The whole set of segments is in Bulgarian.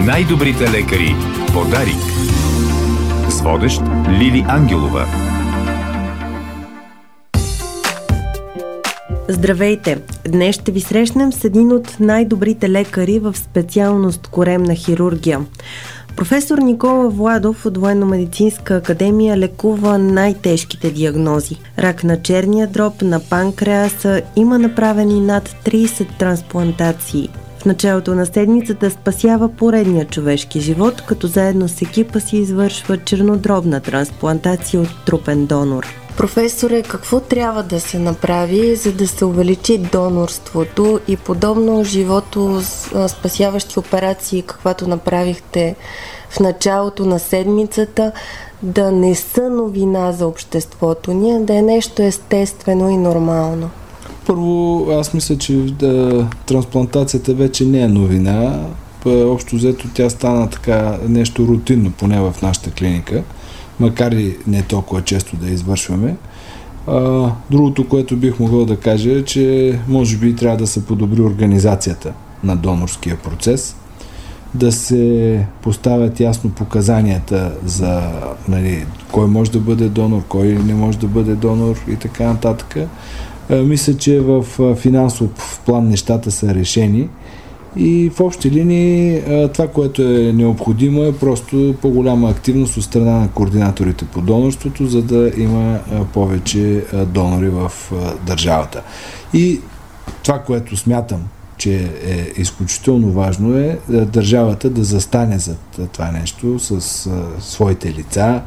Най-добрите лекари. Подарик. С водещ Лили Ангелова. Здравейте! Днес ще ви срещнем с един от най-добрите лекари в специалност коремна хирургия. Професор Никола Владов от Военно-медицинска академия лекува най-тежките диагнози. Рак на черния дроб, на панкреаса, има направени над 30 трансплантации. В началото на седмицата спасява поредния човешки живот, като заедно с екипа си извършва чернодробна трансплантация от трупен донор. Професоре, какво трябва да се направи, за да се увеличи донорството и подобно живото спасяващи операции, каквато направихте в началото на седмицата, да не са новина за обществото ни, да е нещо естествено и нормално? Първо, аз мисля, че трансплантацията вече не е новина. Общо взето тя стана така нещо рутинно, поне в нашата клиника, макар и не толкова често да извършваме. Другото, което бих могъл да кажа е, че може би трябва да се подобри организацията на донорския процес, да се поставят ясно показанията за кой може да бъде донор, кой не може да бъде донор и така нататък. Мисля, че в финансов план нещата са решени и в общи линии това, което е необходимо, е просто по-голяма активност от страна на координаторите по донорството, за да има повече донори в държавата. И това, което смятам, че е изключително важно, е държавата да застане за това нещо с своите лица,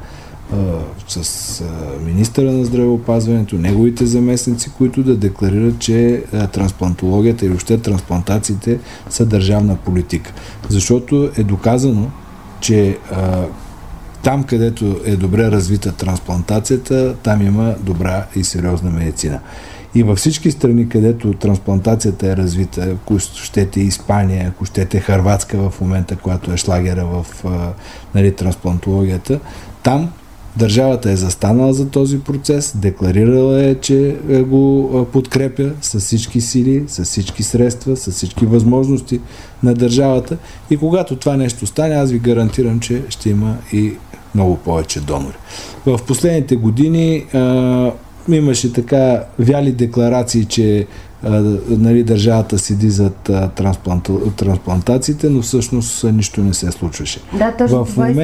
с министъра на здравеопазването, неговите заместници, които да декларират, че трансплантологията и въобще трансплантациите са държавна политика. Защото е доказано, че там, където е добре развита трансплантацията, там има добра и сериозна медицина. И във всички страни, където трансплантацията е развита, ако щете Испания, ако щете Хърватска в момента, която е шлагера в трансплантологията, там държавата е застанала за този процес, декларирала е, че го подкрепя с всички сили, с всички средства, с всички възможности на държавата, и когато това нещо стане, аз ви гарантирам, че ще има и много повече донори. В последните години имаше така вяли декларации, че държавата седи зад трансплантациите, но всъщност нищо не се случваше. Да, точно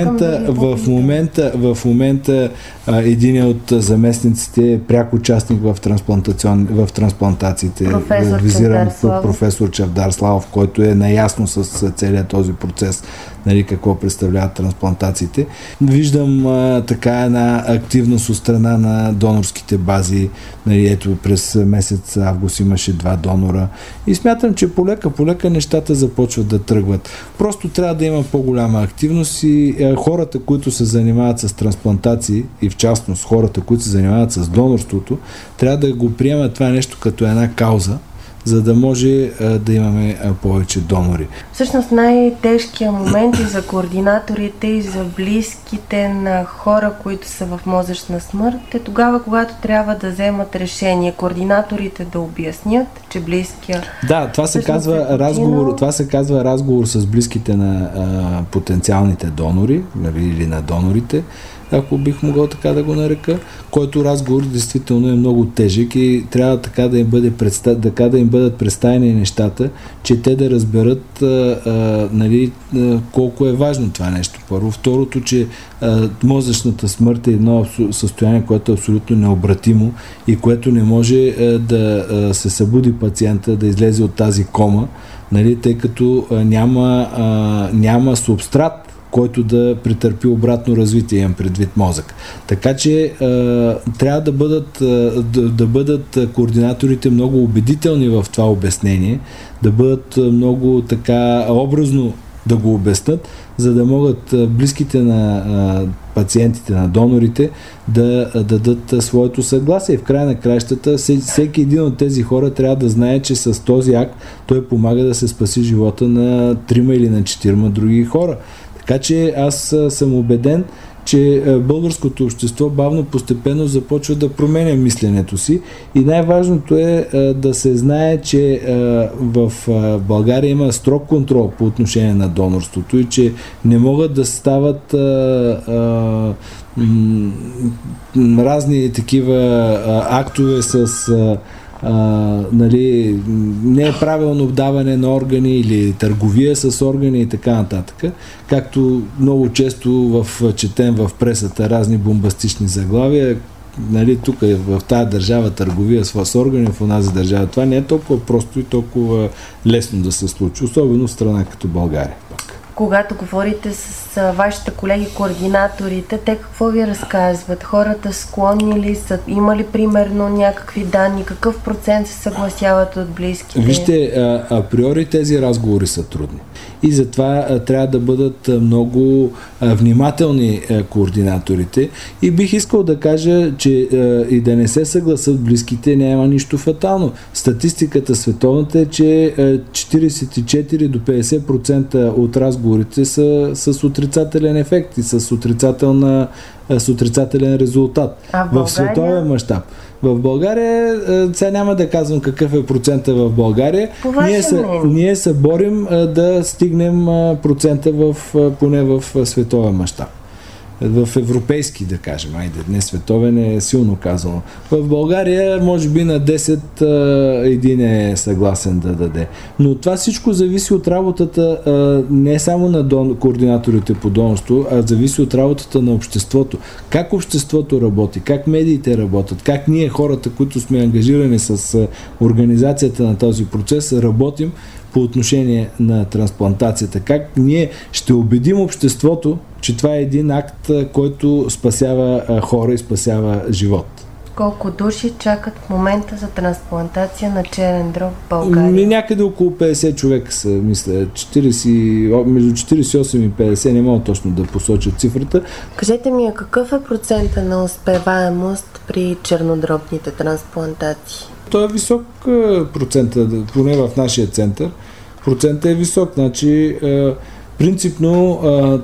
в момента един от заместниците е пряк участник в трансплантациите, визиран професор Чавдар Славов, който е наясно с целият този процес, какво представляват трансплантациите. Виждам така една активност от страна на донорските бази. Ето през месец август имаше 2 донора и смятам, че полека нещата започват да тръгват. Просто трябва да има по-голяма активност и хората, които се занимават с трансплантации, и в частност хората, които се занимават с донорството, трябва да го приемат това нещо като една кауза, за да може да имаме повече донори. Всъщност най-тежкият момент и за координаторите, и за близките на хора, които са в мозъчна смърт, е тогава, когато трябва да вземат решение. Координаторите да обяснят, че близкия... Да, това се казва разговор с близките на потенциалните донори, или на донорите, ако бих могъл така да го нарека, който разговор действително е много тежък и трябва така да им бъдат представени нещата, че те да разберат колко е важно това нещо. Първо. Второто, че мозъчната смърт е едно състояние, което е абсолютно необратимо и което не може да се събуди пациента, да излезе от тази кома, тъй като няма субстрат, който да претърпи обратно развитие, имам предвид мозък. Така че трябва да бъдат координаторите много убедителни в това обяснение, да бъдат много така образно да го обяснат, за да могат близките на пациентите, на донорите, да дадат своето съгласие. В края на краищата всеки един от тези хора трябва да знае, че с този акт той помага да се спаси живота на 3 или на 4 други хора. Така че аз съм убеден, че българското общество бавно, постепенно започва да променя мисленето си и най-важното е да се знае, че в България има строг контрол по отношение на донорството и че не могат да стават разни такива актове с нали, не е правилно даване на органи или търговия с органи и така нататък, както много често четем в пресата разни бомбастични заглавия, нали, тук в тази държава търговия с органи, в онази държава. Това не е толкова просто и толкова лесно да се случи, особено в страна като България. Когато говорите с вашите колеги, координаторите, те какво ви разказват? Хората склонни ли са? Има ли примерно някакви данни? Какъв процент се съгласяват от близките? Вижте, априори тези разговори са трудни. И затова трябва да бъдат много внимателни координаторите. И бих искал да кажа, че и да не се съгласат близките, няма нищо фатално. Статистиката световната е, че 44 до 50% от разговорите са с отрицателен ефект и с отрицателен резултат. В световен мащаб. В България, сега няма да казвам какъв е процента в България, ние се борим да стигнем процента поне в световен мащаб. В европейски, да кажем, не световен е силно казано. В България, може би на 10 един е съгласен да даде. Но това всичко зависи от работата не само на координаторите по донорство, а зависи от работата на обществото. Как обществото работи, как медиите работят, как ние, хората, които сме ангажирани с организацията на този процес, работим по отношение на трансплантацията. Как ние ще убедим обществото, че това е един акт, който спасява хора и спасява живот. Колко души чакат в момента за трансплантация на черен дроб в България? Някъде около 50 човека са, мисля. Между 48 и 50, не мога точно да посоча цифрата. Кажете ми, какъв е процента на успеваемост при чернодробните трансплантации? Той е висок процент, поне в нашия център. Процентът е висок, значи принципно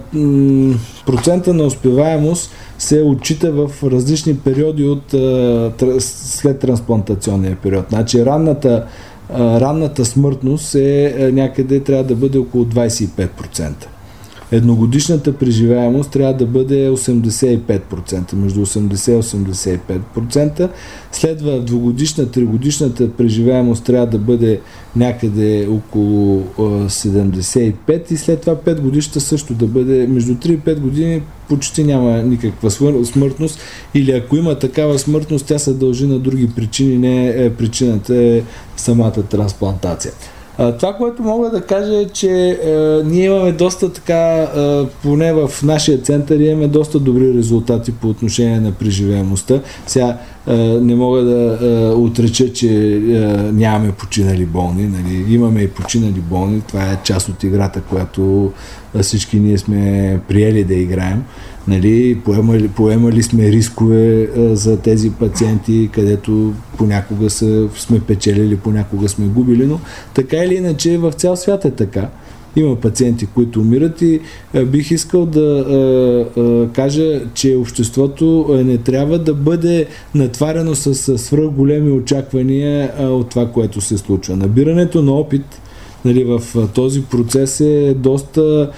процента на успеваемост се отчита в различни периоди след трансплантационния период. Значи ранната смъртност някъде трябва да бъде около 25%. Едногодишната преживяемост трябва да бъде 85%, между 80 и 85%. Следва двугодишна, тригодишната преживяемост трябва да бъде някъде около 75% и след това 5 годишната също да бъде между 3 и 5 години почти няма никаква смъртност или ако има такава смъртност, тя се дължи на други причини, причината е самата трансплантация. Това, което мога да кажа е, че ние имаме доста така, поне в нашия център имаме доста добри резултати по отношение на преживеемостта. Сега не мога да отреча, че нямаме починали болни. Нали? Имаме и починали болни. Това е част от играта, която всички ние сме приели да играем. Нали, поемали сме рискове за тези пациенти, където понякога сме печелили, понякога сме губили, но така или иначе в цял свят е така. Има пациенти, които умират и бих искал да кажа, че обществото не трябва да бъде натварено с свръхголеми очаквания от това, което се случва. Набирането на опит, нали, в този процес е доста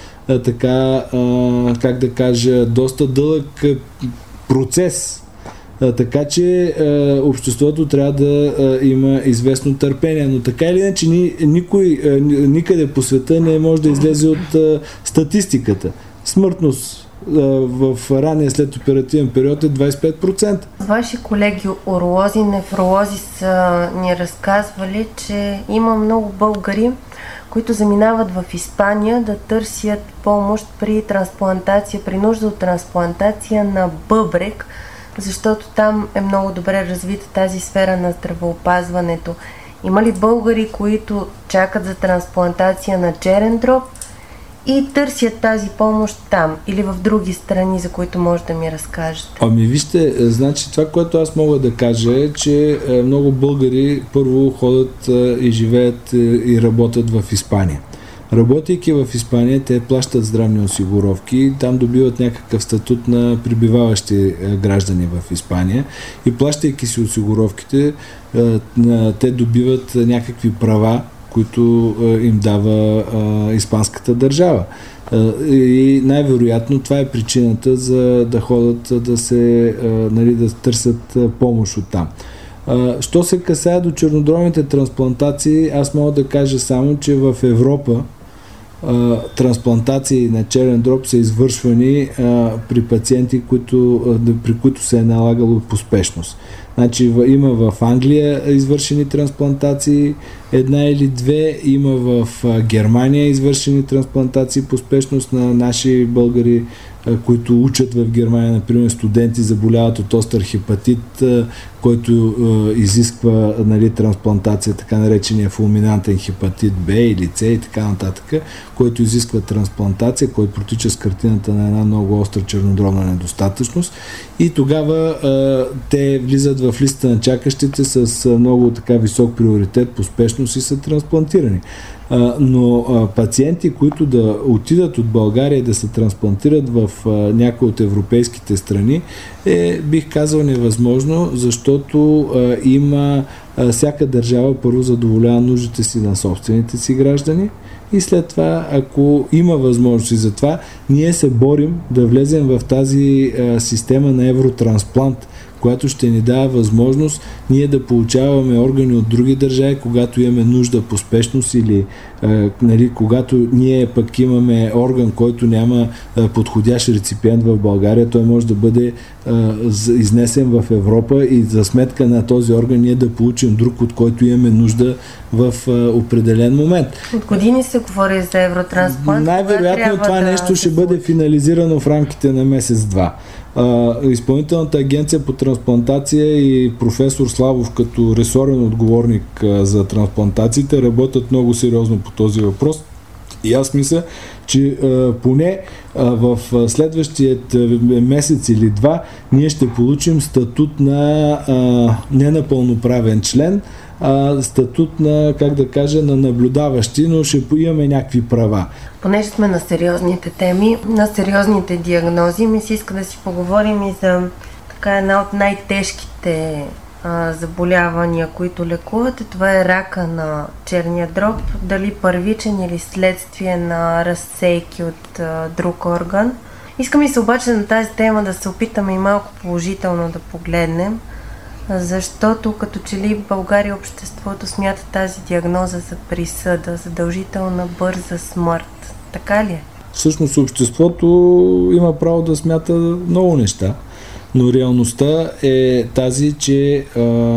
как да кажа, доста дълъг процес. Така че обществото трябва да има известно търпение, но така или иначе никой никъде по света не може да излезе от статистиката. Смъртност в ранния след оперативен период е 25%. Ваши колеги уролози, нефролози са ни разказвали, че има много българи, които заминават в Испания да търсят помощ при трансплантация, при нужда от трансплантация на бъбрек, защото там е много добре развита тази сфера на здравеопазването. Има ли българи, които чакат за трансплантация на черен дроб и търсят тази помощ там или в други страни, за които може да ми разкажете? Ами вижте, значи това, което аз мога да кажа е, че много българи първо ходят и живеят и работят в Испания. Работейки в Испания, те плащат здравни осигуровки, там добиват някакъв статут на пребиваващи граждани в Испания и плащайки си осигуровките, те добиват някакви права, които им дава испанската държава. И най-вероятно това е причината за да ходят да търсят помощ от там. Що се касае до чернодробните трансплантации, аз мога да кажа само, че в Европа трансплантации на черен дроб са извършвани при пациенти, при които се е налагало поспешност. Значи има в Англия извършени трансплантации, една или две, има в Германия извършени трансплантации по спешност на наши българи, които учат в Германия, например студенти заболяват от остър хепатит, който изисква трансплантация, така наречения фулминантен хепатит Б или С и така нататък, който изисква трансплантация, който протича с картината на една много остра чернодробна недостатъчност и тогава те влизат в листа на чакащите с много така висок приоритет по спешност и са трансплантирани. Но пациенти, които да отидат от България и да се трансплантират в някои от европейските страни, бих казал невъзможно, защото всяка държава първо задоволява нуждите си на собствените си граждани и след това, ако има възможности за това, ние се борим да влезем в тази система на Евротрансплант, която ще ни дава възможност ние да получаваме органи от други държави, когато имаме нужда по спешност или когато ние пък имаме орган, който няма подходящ реципиент в България, той може да бъде изнесен в Европа и за сметка на този орган ние да получим друг, от който имаме нужда в определен момент. От години се говори за Евротрансплант. Най-вероятно това нещо ще бъде финализирано в рамките на месец-два. Изпълнителната агенция по трансплантация и професор Славов като ресорен отговорник за трансплантациите работят много сериозно по този въпрос и аз мисля, че поне в следващият месец или два ние ще получим статут на не на пълноправен член, статут на, на наблюдаващи, но ще имаме някакви права. Понеже сме на сериозните теми, на сериозните диагнози, ми се иска да си поговорим и за една от най-тежките заболявания, които лекувате. Това е рака на черния дроб, дали първичен или следствие на разсейки от друг орган. Искам и се обаче на тази тема да се опитаме и малко положително да погледнем, защото като че ли в България обществото смята тази диагноза за присъда, задължителна бърза смърт. Така ли е? Всъщност обществото има право да смята много неща, но реалността е тази, че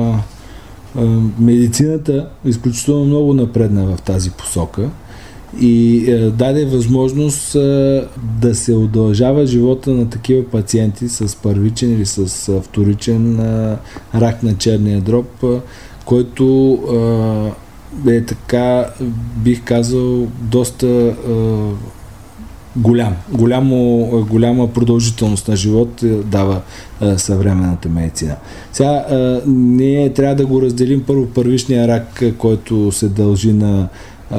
медицината изключително много напредна в тази посока и даде възможност да се удължава живота на такива пациенти с първичен или с вторичен рак на черния дроб, който е така, бих казал, доста голяма продължителност на живот дава съвременната медицина. Сега ние трябва да го разделим първо първичния рак, който се дължи на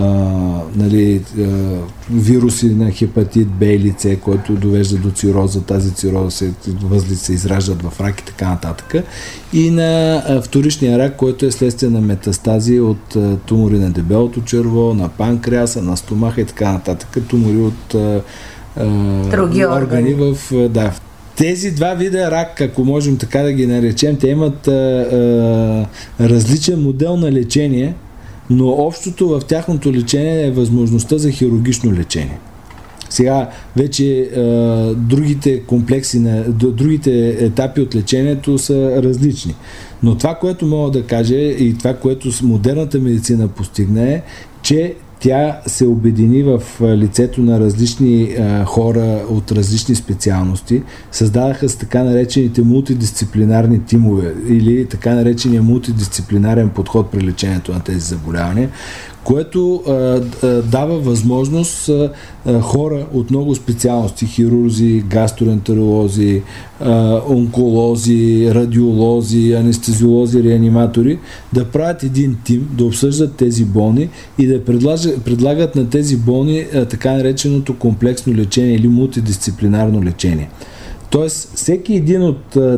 вируси на хепатит Б или С, който довежда до цироза. Тази цироза възли се израждат в рак и така нататък. И на вторичния рак, който е следствие на метастази от тумори на дебелото черво, на панкреаса, на стомаха и така нататък. Тумори от други органи. Тези два вида рак, ако можем така да ги наречем, те имат различен модел на лечение, но общото в тяхното лечение е възможността за хирургично лечение. Сега вече другите комплекси, другите етапи от лечението са различни. Но това, което мога да кажа и това, което модерната медицина постигна е, че тя се обедини в лицето на различни хора от различни специалности, създадаха с така наречените мултидисциплинарни тимове или така наречения мултидисциплинарен подход при лечението на тези заболявания, което дава възможност хора от много специалности, хирурзи, гастроентеролози, онколози, радиолози, анестезиолози, реаниматори, да правят един тим, да обсъждат тези болни и да предлагат на тези болни така нареченото комплексно лечение или мултидисциплинарно лечение. Тоест, всеки един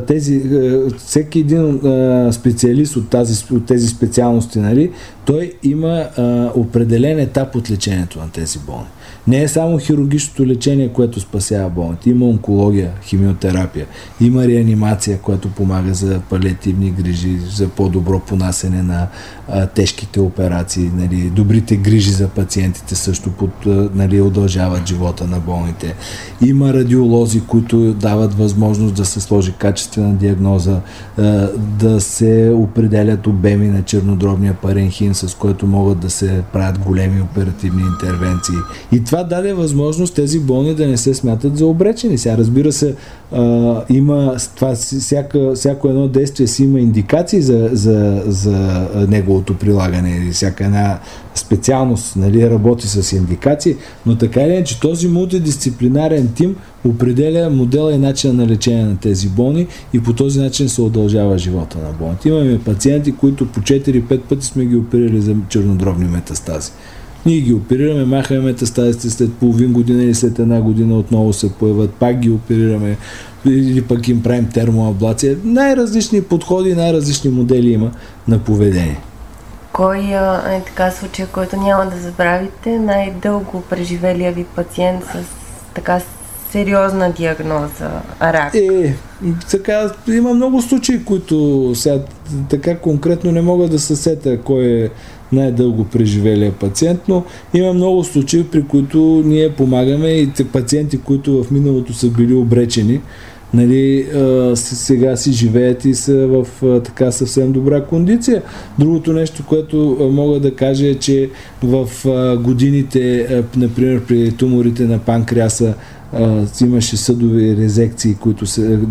специалист от тези специалности, нали, той има определен етап от лечението на тези болни. Не е само хирургичното лечение, което спасява болните. Има онкология, химиотерапия, има реанимация, която помага за палиативни грижи, за по-добро понасене на тежките операции, нали, добрите грижи за пациентите също нали, удължават живота на болните. Има радиолози, които дават възможност да се сложи качествена диагноза, да се определят обеми на чернодробния паренхим, с който могат да се правят големи оперативни интервенции. И това даде възможност тези болни да не се смятат за обречени. Сега, разбира се, има това, всяко едно действие си има индикации за неговото прилагане или всяка една специалност, нали, работи с индикации, но така или иначе този мултидисциплинарен тим определя модела и начина на лечение на тези болни и по този начин се удължава живота на болните. Имаме пациенти, които по 4-5 пъти сме ги оперирали за чернодробни метастази. Ние ги оперираме, махаме метастазите, след половин година или след една година отново се появят, пак ги оперираме или пък им правим термоаблация. Най-различни подходи, най-различни модели има на поведение. Кой е така случай, който няма да забравите, най-дълго преживелия ви пациент с така сериозна диагноза рак? Така, има много случаи, които сега така конкретно не мога да се сетя кой е най-дълго преживелия пациент, но има много случаи, при които ние помагаме и пациенти, които в миналото са били обречени, нали, сега си живеят и са в така съвсем добра кондиция. Другото нещо, което мога да кажа е, че в годините, например при туморите на панкреаса, имаше съдови резекции, които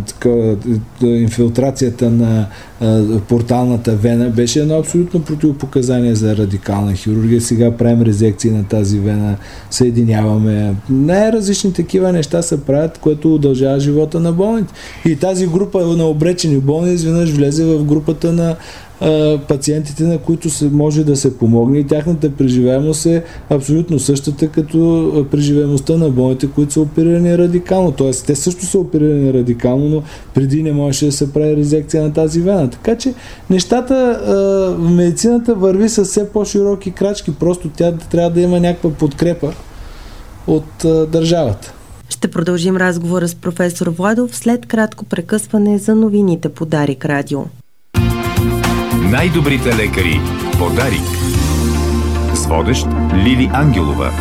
инфилтрацията на порталната вена беше едно абсолютно противопоказание за радикална хирургия. Сега правим резекции на тази вена, съединяваме. Най-различни такива неща се правят, което удължава живота на болните. И тази група на обречени болни изведнъж влезе в групата на пациентите, на които може да се помогне и тяхната преживяемост е абсолютно същата като преживяемостта на болните, които са оперирани радикално. Тоест, те също са оперирани радикално, но преди не можеше да се прави резекция на тази вена. Така че нещата в медицината върви с все по-широки крачки. Просто тя трябва да има някаква подкрепа от държавата. Ще продължим разговора с професор Владов след кратко прекъсване за новините по Дарик Радио. Най-добрите лекари по Дарик. С водещ Лили Ангелова.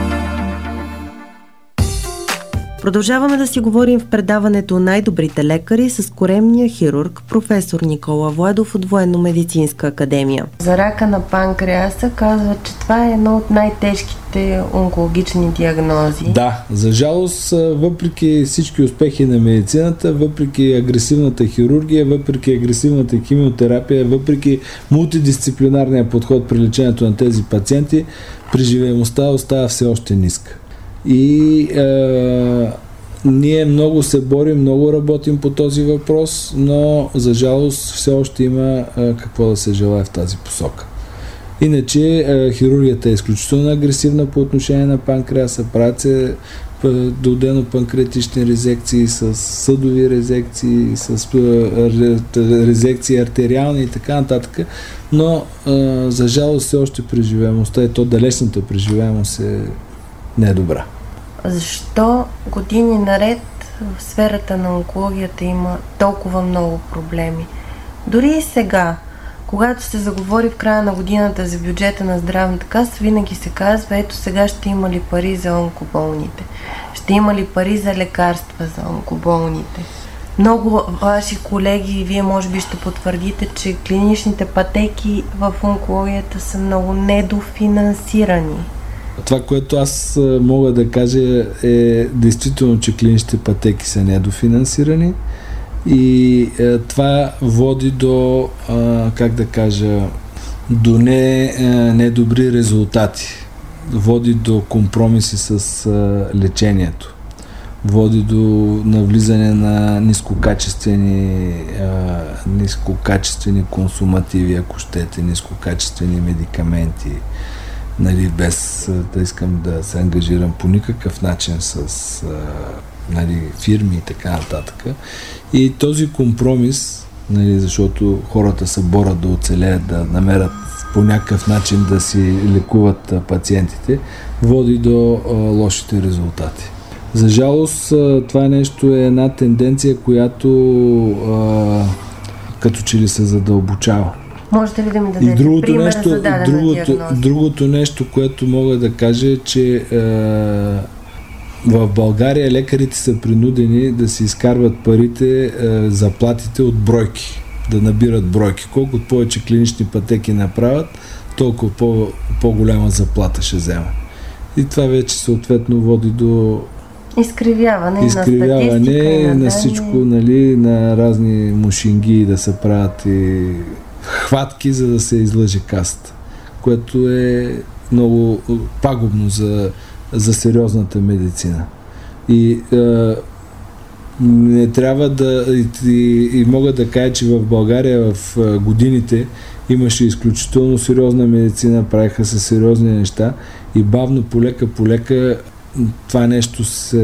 Продължаваме да си говорим в предаването Най-добрите лекари с коремния хирург професор Никола Владов от Военно-медицинска академия. За рака на панкреаса казва, че това е едно от най-тежките онкологични диагнози. Да, за жалост, въпреки всички успехи на медицината, въпреки агресивната хирургия, въпреки агресивната химиотерапия, въпреки мултидисциплинарния подход при лечението на тези пациенти, преживяемостта остава все още ниска. И ние много се борим, много работим по този въпрос, но за жалост все още има какво да се желае в тази посока. Иначе хирургията е изключително агресивна по отношение на панкреаса, правят се додено-панкреатични резекции, с съдови резекции, с резекции артериални и така нататък, но за жалост все още преживяемостта и то далечната преживяемост е недобра. Защо години наред в сферата на онкологията има толкова много проблеми? Дори и сега, когато се заговори в края на годината за бюджета на здравната каса, винаги се казва, ето сега ще има ли пари за онкоболните? Ще има ли пари за лекарства за онкоболните? Много ваши колеги, вие може би ще потвърдите, че клиничните пътеки в онкологията са много недофинансирани. Това, което аз мога да кажа е действително, че клиничните пътеки са недофинансирани и това води до, как да кажа, до недобри резултати, води до компромиси с лечението, води до навлизане на нискокачествени консумативи, ако щете, нискокачествени медикаменти, нали, без да искам да се ангажирам по никакъв начин с нали, фирми и така нататък. И този компромис, нали, защото хората се борят да оцелеят, да намерят по някакъв начин да си лекуват пациентите, води до лошите резултати. За жалост, това нещо е една тенденция, която като че ли се задълбочава. Можете ли да ми дадете пример за дадена диагноза? Другото нещо, което мога да кажа е, че в България лекарите са принудени да си изкарват парите, заплатите от бройки, да набират бройки. Колкото повече клинични пътеки направят, толкова по-голяма заплата ще взема. И това вече съответно води до изкривяване на статистика, на всичко, нали, на разни мушинги да се правят и хватки, за да се излъже каста, което е много пагубно за сериозната медицина. И не трябва да... И мога да кажа, че в България в годините имаше изключително сериозна медицина, правиха се сериозни неща и бавно, полека това нещо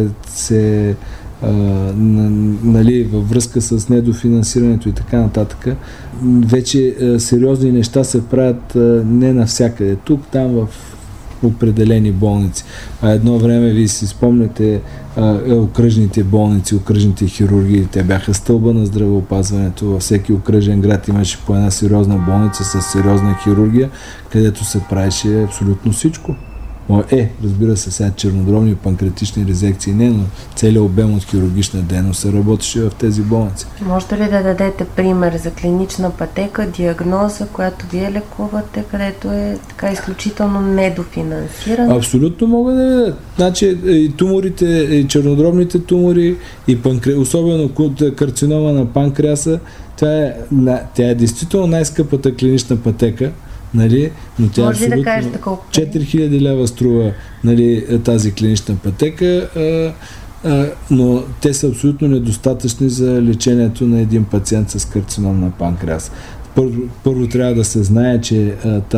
нали, във връзка с недофинансирането и така нататък, вече сериозни неща се правят не навсякъде. Тук, там в определени болници. Едно време, вие си спомняте, окръжните болници, окръжните хирургии, те бяха стълба на здравеопазването. Във всеки окръжен град имаше по една сериозна болница с сериозна хирургия, където се правеше абсолютно всичко. Разбира се, сега чернодробни панкреатични резекции не, но целият обем от хирургична дейност се работеше в тези болници. Можете ли да дадете пример за клинична пътека, диагноза, която вие лекувате, където е така изключително недофинансирана? Абсолютно мога да дадат. Значи и туморите, и чернодробните тумори, и особено карцинома на панкреаса, тя е действително най-скъпата клинична пътека. Нали? Но тя може да кажете колко? 4000 лева струва, нали, тази клинична пътека, но те са абсолютно недостатъчни за лечението на един пациент с карцином на панкреас. Първо трябва да се знае, че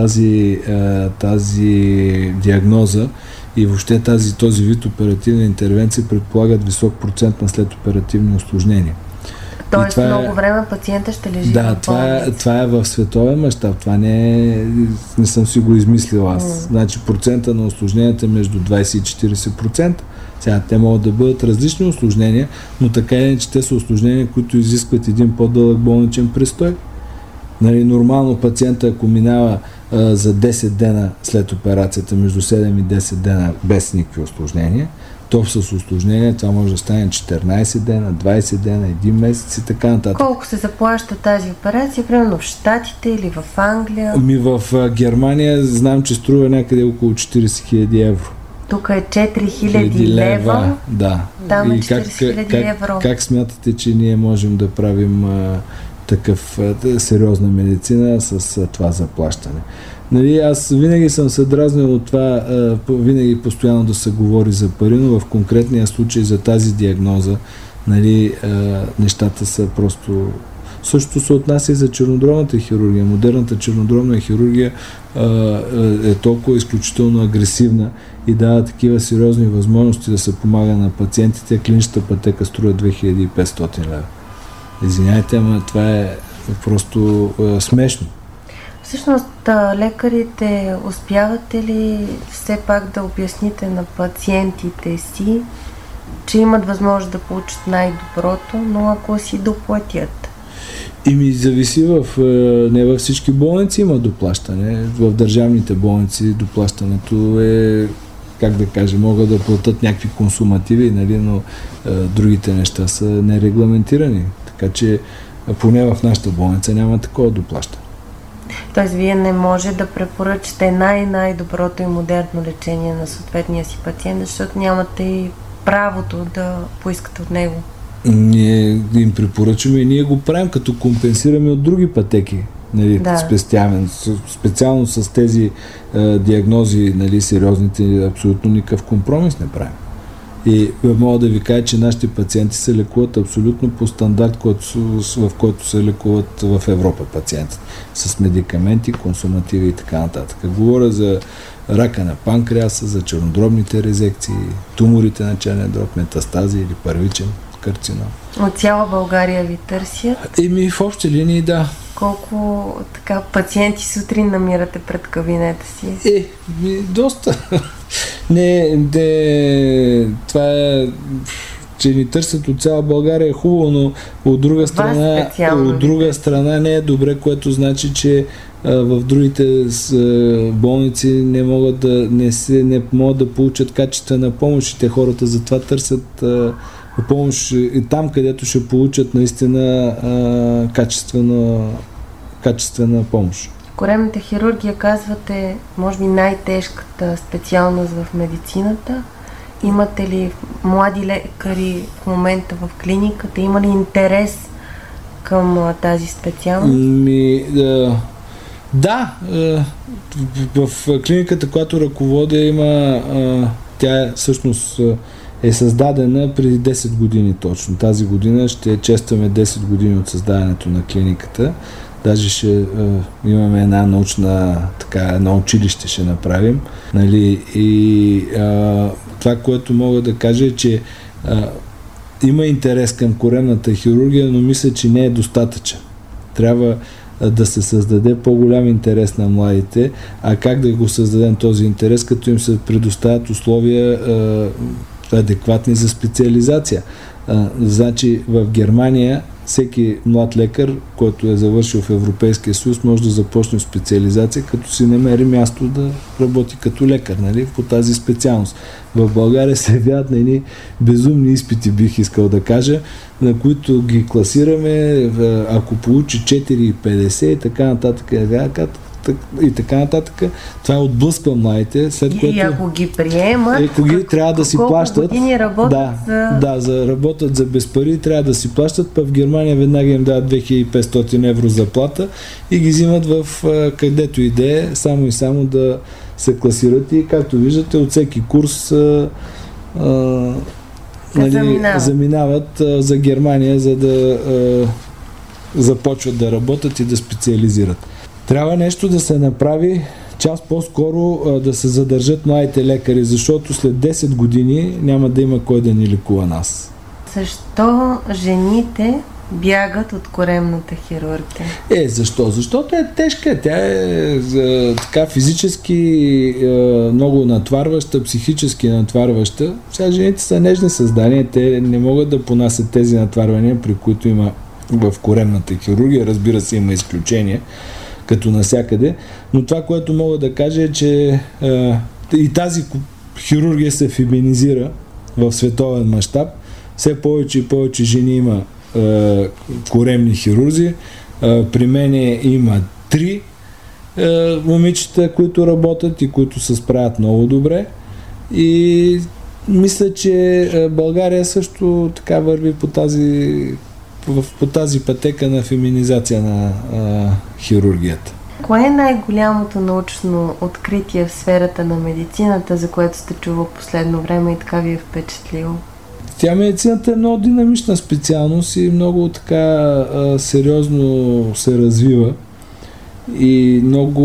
тази диагноза и въобще този вид оперативна интервенция предполагат висок процент на следоперативни усложнения. Тоест много време пациента ще лежи в болница. Това е в световен мащаб. Това не съм си го измислил аз. Значи процента на усложненията между 20 и 40%. Сега те могат да бъдат различни усложнения, но така е, че те са усложнения, които изискват един по-дълъг болничен престой. Нали, нормално пациента, ако минава за 10 дена след операцията, между 7 и 10 дена без никакви усложнения, то с усложнение това може да стане 14 дена, 20 дена, 1 месец и така нататък. Колко се заплаща тази операция, примерно в Щатите или в Англия? В Германия знам, че струва някъде около 40 000 евро. Тук е 4000 лева. Да. Там е 40 000 евро. Как смятате, че ние можем да правим такъв сериозна медицина с това заплащане? Нали, аз винаги съм се дразнил от това, винаги постоянно да се говори за пари, но в конкретния случай за тази диагноза, нали, нещата са просто... Също се отнася и за чернодробната хирургия. Модерната чернодробна хирургия е толкова изключително агресивна и дава такива сериозни възможности да се помага на пациентите. Клиничната пътека струва 2500 лева. Извинявайте, ама това е просто смешно. Всъщност, лекарите, успявате ли все пак да обясните на пациентите си, че имат възможност да получат най-доброто, но ако си доплатят? Зависи не във всички болници има доплащане. В държавните болници доплащането е, как да кажа, могат да платят някакви консумативи, нали, но другите неща са нерегламентирани. Така че поне в нашата болница няма такова доплащане. Тоест, вие не може да препоръчате най-доброто и модерно лечение на съответния си пациент, защото нямате и правото да поискате от него. Ние им препоръчваме и ние го правим, като компенсираме от други пътеки. нали, Да. спестявен. Специално с тези диагнози, нали, сериозните, абсолютно никакъв компромис не правим. И мога да ви кажа, че нашите пациенти се лекуват абсолютно по стандарт, в който се лекуват в Европа пациентите. С медикаменти, консумативи и така нататък. Говоря за рака на панкреаса, за чернодробните резекции, туморите на черния дроб, метастази или първичен карцином. От цяла България ви търсят? В общи линии, да. Колко така пациенти сутрин намирате пред кабинета си? Доста. Това е, че ни търсят от цяла България е хубаво, но от друга страна не е добре, което значи, че в другите болници не могат да получат качествена помощ и те хората затова търсят помощ и там, където ще получат наистина качествена помощ. Коремната хирургия, казвате, може би най-тежката специалност в медицината. Имате ли млади лекари в момента в клиниката? Има ли интерес към тази специалност? Да. В клиниката, която ръководя, тя всъщност е създадена преди 10 години точно. Тази година ще честваме 10 години от създаването на клиниката. Даже ще имаме едно училище ще направим. Нали? И това, което мога да кажа е, че има интерес към коремната хирургия, но мисля, че не е достатъчен. Трябва да се създаде по-голям интерес на младите, а как да го създадем този интерес, като им се предоставят условия адекватни за специализация. Значи в Германия всеки млад лекар, който е завършил в Европейския съюз, може да започне специализация, като си намери място да работи като лекар, нали, по тази специалност. В България се явяват на едни безумни изпити, бих искал да кажа, на които ги класираме, ако получи 4,50 и така нататък, това отблъсква младите, след което... И ако ги приемат, трябва да си плащат. Години работят работят за без пари, трябва да си плащат, в Германия веднага им дават 2500 евро заплата и ги взимат в където иде, само и само да се класират и както виждате от всеки курс заминават за Германия, за да започват да работят и да специализират. Трябва нещо да се направи, час по-скоро да се задържат младите лекари, защото след 10 години няма да има кой да ни лекува нас. Защо жените бягат от коремната хирургия? Защо? Защото е тежка. Тя е така физически много натварваща, психически натварваща. Сега жените са нежни създания, те не могат да понасят тези натварвания, при които има в коремната хирургия. Разбира се, има изключения, като навсякъде. Но това, което мога да кажа е, че и тази хирургия се феминизира в световен мащаб. Все повече и повече жени има коремни хирурзи. При мен има 3 момичета, които работят и които се справят много добре. Мисля, че България също така върви по тази пътека на феминизация на хирургията. Кое е най-голямото научно откритие в сферата на медицината, за което сте чувал последно време и така ви е впечатлило? Медицината е много динамична специалност и много така сериозно се развива и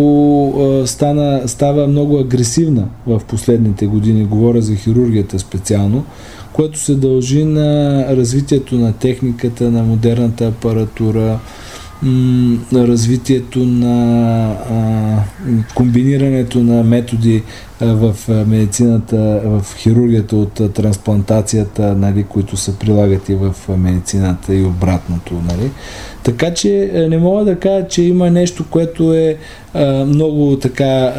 става много агресивна в последните години. Говоря за хирургията специално, което се дължи на развитието на техниката, на модерната апаратура, на развитието на комбинирането на методи в медицината, в хирургията от трансплантацията, нали, които се прилагат и в медицината и обратното. Нали. Така че не мога да кажа, че има нещо, което е много така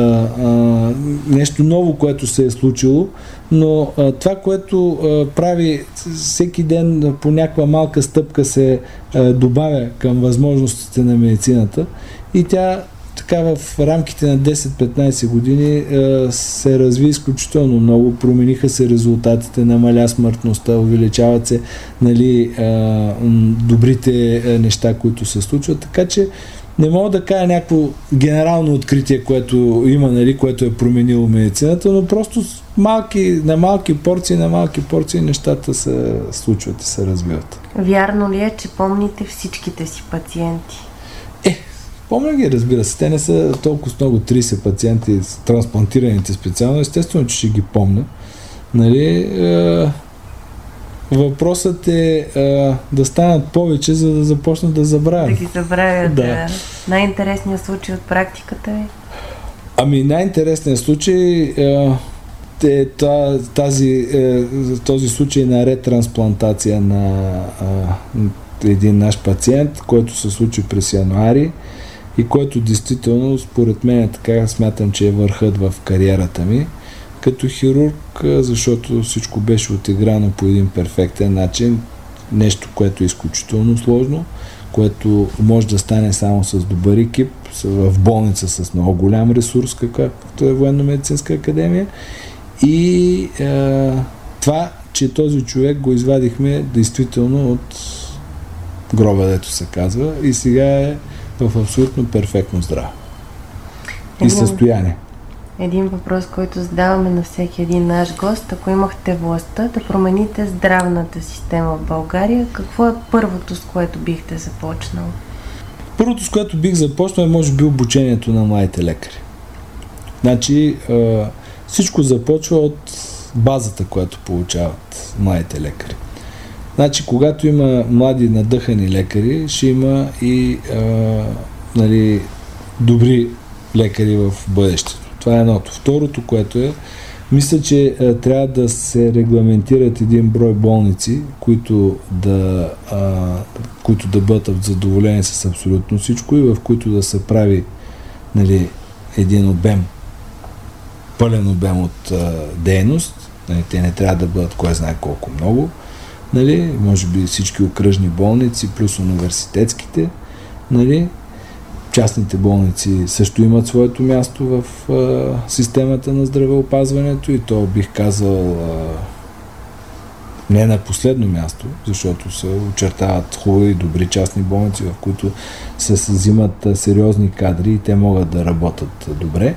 нещо ново, което се е случило, но това, което прави всеки ден по някаква малка стъпка се добавя към възможностите на медицината и тя така в рамките на 10-15 години се разви изключително много, промениха се резултатите, намаля смъртността, увеличават се, нали, добрите неща, които се случват, така че Не мога да кажа някакво генерално откритие, което има, нали, което е променило медицината, но просто на малки порции нещата се случват и се развиват. Вярно ли е, че помните всичките си пациенти? Помня ги, разбира се. Те не са толкова много 30 пациенти, трансплантираните специално. Естествено, че ще ги помня. Нали, въпросът е да станат повече, за да започнат да забравят. Да ги забравят, да. Най-интересният случай от практиката е? Ами най-интересният случай е този случай на ретрансплантация на един наш пациент, който се случи през януари и който действително, според мен, така смятам, че е върхът в кариерата ми като хирург, защото всичко беше отиграно по един перфектен начин. Нещо, което е изключително сложно, което може да стане само с добър екип, в болница с много голям ресурс, както е Военно-медицинска академия. И това, че този човек го извадихме действително от гроба, дето се казва, и сега е в абсолютно перфектно здраве и състояние. Един въпрос, който задаваме на всеки един наш гост: ако имахте властта да промените здравната система в България, какво е първото, с което бихте започнал? Първото, с което бих започнал, е може би обучението на младите лекари. Значи всичко започва от базата, която получават младите лекари. Значи, когато има млади надъхани лекари, ще има и добри лекари в бъдещето. Това е едното. Второто, което е, мисля, че трябва да се регламентират един брой болници, които да бъдат задоволени с абсолютно всичко и в които да се прави, нали, един обем, пълен обем от дейност. Нали, те не трябва да бъдат кой знае колко много. Нали, може би всички окръжни болници, плюс университетските. Нали. Частните болници също имат своето място в системата на здравеопазването и то бих казал не на последно място, защото се очертават хубави и добри частни болници, в които се взимат сериозни кадри и те могат да работят добре.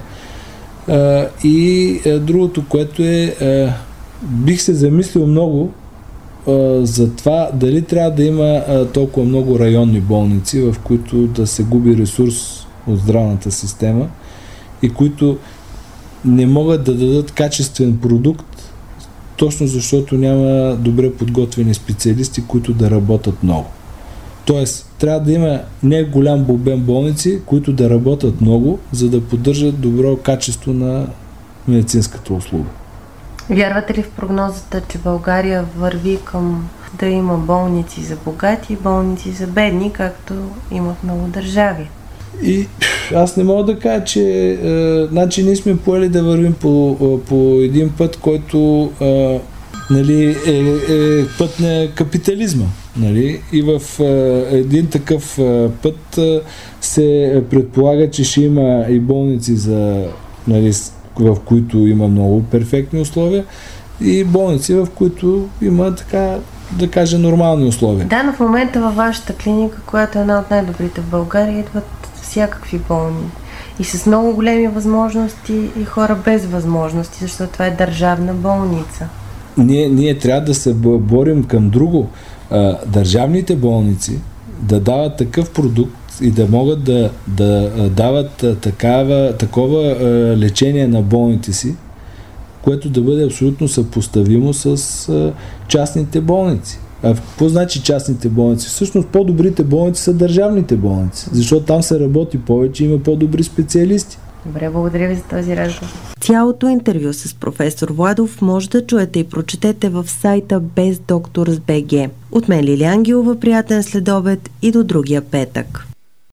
И другото, което е, бих се замислил много за това дали трябва да има толкова много районни болници, в които да се губи ресурс от здравната система и които не могат да дадат качествен продукт, точно защото няма добре подготвени специалисти, които да работят много. Тоест, трябва да има не голям обем болници, които да работят много, за да поддържат добро качество на медицинската услуга. Вярвате ли в прогнозата, че България върви към да има болници за богати и болници за бедни, както има в много държави? И аз не мога да кажа, че значи ние сме поели да вървим по един път, който нали, е път на капитализма. Нали? И в един такъв път се предполага, че ще има и болници за, нали, в които има много перфектни условия и болници, в които има, така да кажа, нормални условия. Да, но в момента във вашата клиника, която е една от най-добрите в България, идват всякакви болни и с много големи възможности и хора без възможности, защото това е държавна болница. Ние трябва да се борим към друго. Държавните болници да дават такъв продукт и да могат да дават такова лечение на болните си, което да бъде абсолютно съпоставимо с частните болници. А какво значи частните болници? Всъщност по-добрите болници са държавните болници, защото там се работи повече и има по-добри специалисти. Добре, благодаря ви за този разговор. Цялото интервю с професор Владов може да чуете и прочетете в сайта BestDoctors.bg. От мен Лили Ангелова, приятен следобед и до другия петък.